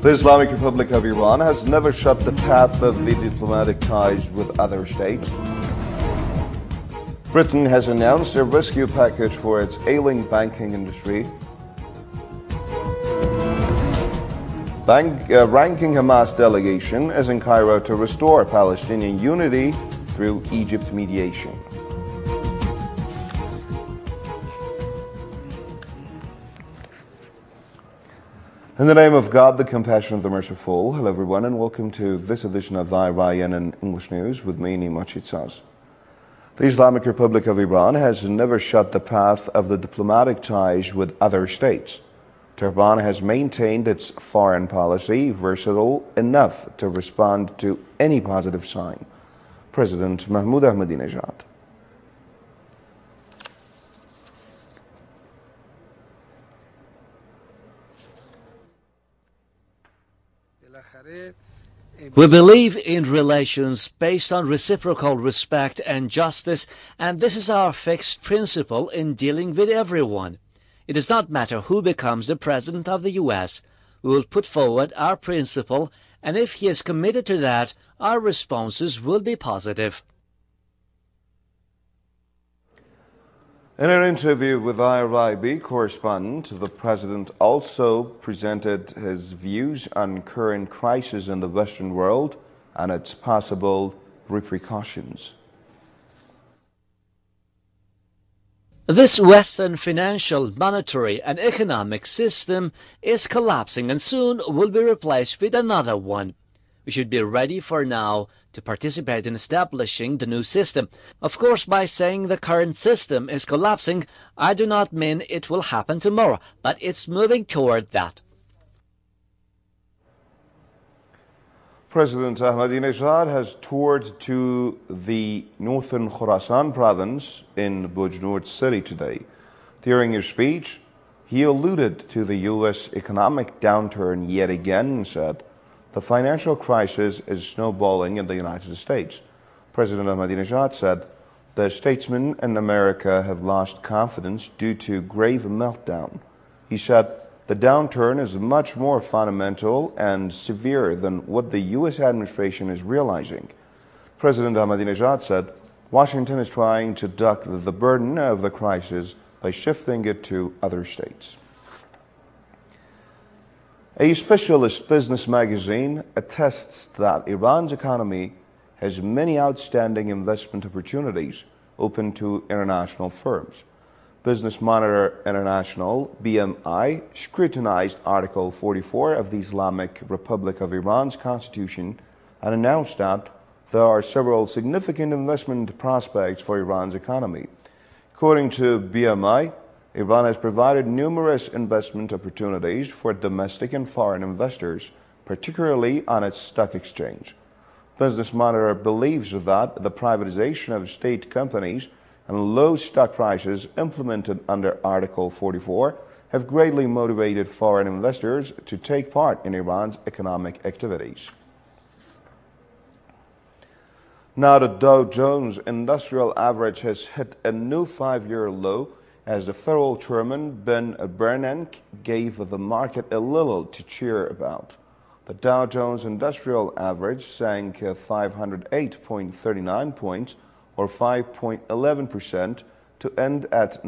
The Islamic Republic of Iran has never shut the path of the diplomatic ties with other states. Britain has announced a rescue package for its ailing banking industry. Ranking Hamas delegation is in Cairo to restore Palestinian unity through Egypt mediation. In the name of God, the compassion of the merciful, hello everyone and welcome to this edition of IRIN English News with me, Nima Chitsaz. The Islamic Republic of Iran has never shut the path of the diplomatic ties with other states. Tehran has maintained its foreign policy versatile enough to respond to any positive sign. President Mahmoud Ahmadinejad. We believe in relations based on reciprocal respect and justice, and this is our fixed principle in dealing with everyone. It does not matter who becomes the president of the U.S. We will put forward our principle, and if he is committed to that, our responses will be positive. In an interview with IRIB correspondent, the president also presented his views on current crisis in the Western world and its possible repercussions. This Western financial, monetary, and economic system is collapsing and soon will be replaced with another one. We should be ready for now to participate in establishing the new system. Of course, by saying the current system is collapsing, I do not mean it will happen tomorrow, but it's moving toward that. President Ahmadinejad has toured to the northern Khorasan province in Bujnoor city today. During his speech, he alluded to the U.S. economic downturn yet again and said, "The financial crisis is snowballing in the United States." President Ahmadinejad said, "The statesmen in America have lost confidence due to grave meltdown." He said, "The downturn is much more fundamental and severe than what the U.S. administration is realizing." President Ahmadinejad said, "Washington is trying to duck the burden of the crisis by shifting it to other states." A specialist business magazine attests that Iran's economy has many outstanding investment opportunities open to international firms. Business Monitor International, BMI, scrutinized Article 44 of the Islamic Republic of Iran's constitution and announced that there are several significant investment prospects for Iran's economy. According to BMI, Iran has provided numerous investment opportunities for domestic and foreign investors, particularly on its stock exchange. Business Monitor believes that the privatization of state companies and low stock prices implemented under Article 44 have greatly motivated foreign investors to take part in Iran's economic activities. Now the Dow Jones Industrial Average has hit a new 5-year low as the Federal Chairman Ben Bernanke gave the market a little to cheer about. The Dow Jones Industrial Average sank 508.39 points, or 5.11%, to end at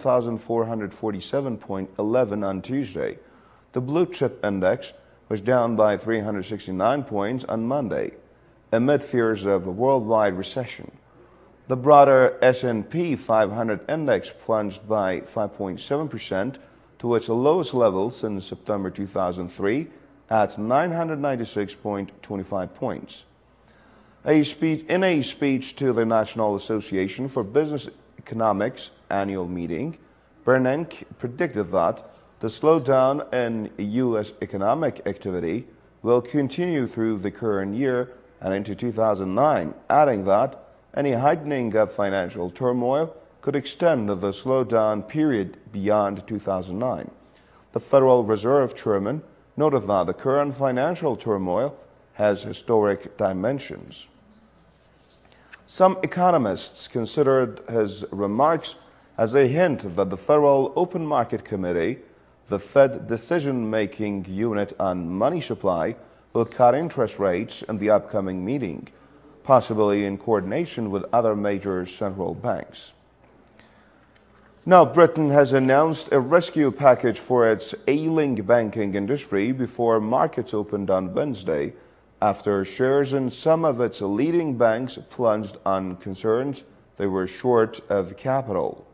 9,447.11 on Tuesday. The Blue Chip Index was down by 369 points on Monday, amid fears of a worldwide recession. The broader S&P 500 index plunged by 5.7% to its lowest level since September 2003 at 996.25 points. In a speech to the National Association for Business Economics annual meeting, Bernanke predicted that the slowdown in U.S. economic activity will continue through the current year and into 2009, adding that any heightening of financial turmoil could extend the slowdown period beyond 2009. The Federal Reserve Chairman noted that the current financial turmoil has historic dimensions. Some economists considered his remarks as a hint that the Federal Open Market Committee the Fed decision-making unit on money supply will cut interest rates in the upcoming meeting, possibly in coordination with other major central banks. Now, Britain has announced a rescue package for its ailing banking industry before markets opened on Wednesday, after shares in some of its leading banks plunged on concerns they were short of capital.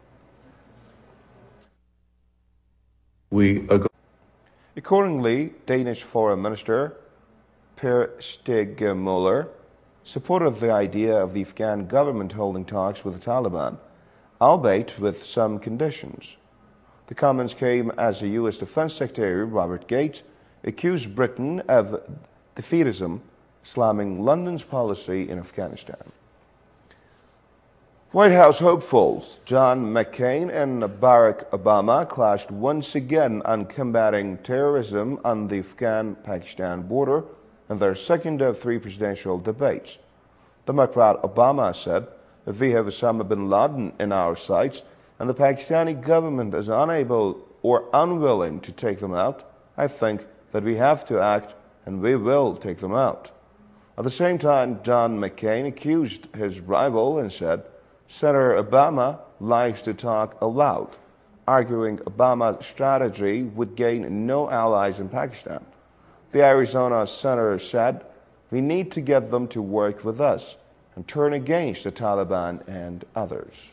Accordingly, Danish Foreign Minister Per Stig Møller supported the idea of the Afghan government holding talks with the Taliban, albeit with some conditions. The comments came as the U.S. Defense Secretary Robert Gates accused Britain of defeatism, slamming London's policy in Afghanistan. White House hopefuls John McCain and Barack Obama clashed once again on combating terrorism on the Afghan-Pakistan border in their second of three presidential debates. Democrat Obama said, "If we have Osama bin Laden in our sights and the Pakistani government is unable or unwilling to take them out, I think that we have to act and we will take them out." At the same time, John McCain accused his rival and said, "Senator Obama likes to talk aloud," arguing Obama's strategy would gain no allies in Pakistan. The Arizona senator said, "We need to get them to work with us and turn against the Taliban and others."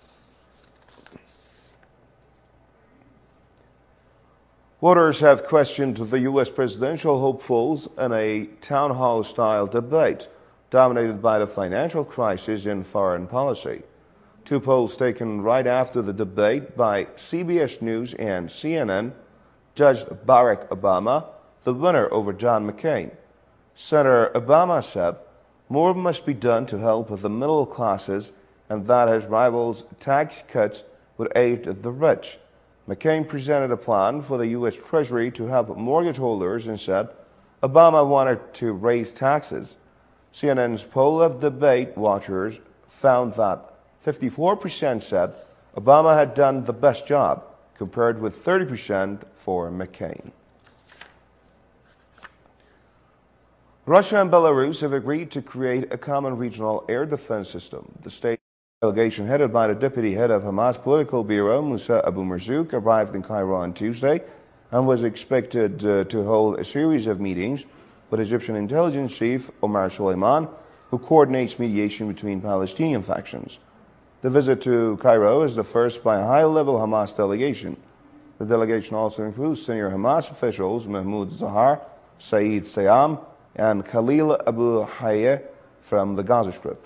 Voters have questioned the U.S. presidential hopefuls in a town hall-style debate dominated by the financial crisis and foreign policy. Two polls taken right after the debate by CBS News and CNN judged Barack Obama the winner over John McCain. Senator Obama said more must be done to help the middle classes and that his rivals' tax cuts would aid the rich. McCain presented a plan for the U.S. Treasury to help mortgage holders and said Obama wanted to raise taxes. CNN's poll of debate watchers found that 54% said Obama had done the best job, compared with 30% for McCain. Russia and Belarus have agreed to create a common regional air defense system. The state delegation headed by the deputy head of Hamas political bureau, Musa Abu Marzouk, arrived in Cairo on Tuesday and was expected to hold a series of meetings with Egyptian intelligence chief Omar Suleiman, who coordinates mediation between Palestinian factions. The visit to Cairo is the first by a high-level Hamas delegation. The delegation also includes senior Hamas officials Mahmoud Zahar, Saeed Sayam, and Khalil Abu Hayya from the Gaza Strip.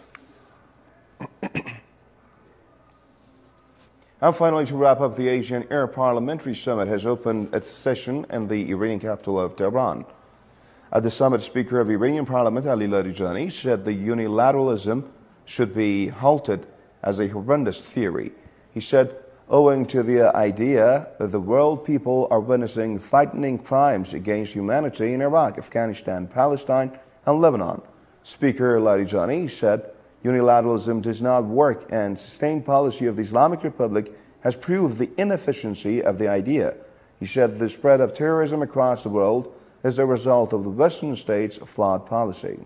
And finally, to wrap up, the Asian Air Parliamentary Summit has opened its session in the Iranian capital of Tehran. At the summit, Speaker of Iranian Parliament Ali Larijani said the unilateralism should be halted as a horrendous theory. He said, owing to the idea that the world people are witnessing frightening crimes against humanity in Iraq, Afghanistan, Palestine, and Lebanon. Speaker Larijani said, unilateralism does not work, and sustained policy of the Islamic Republic has proved the inefficiency of the idea. He said the spread of terrorism across the world is a result of the Western states' flawed policy.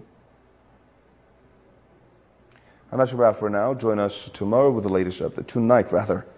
And that's a wrap for now. Join us tomorrow with the latest update. Tonight, rather.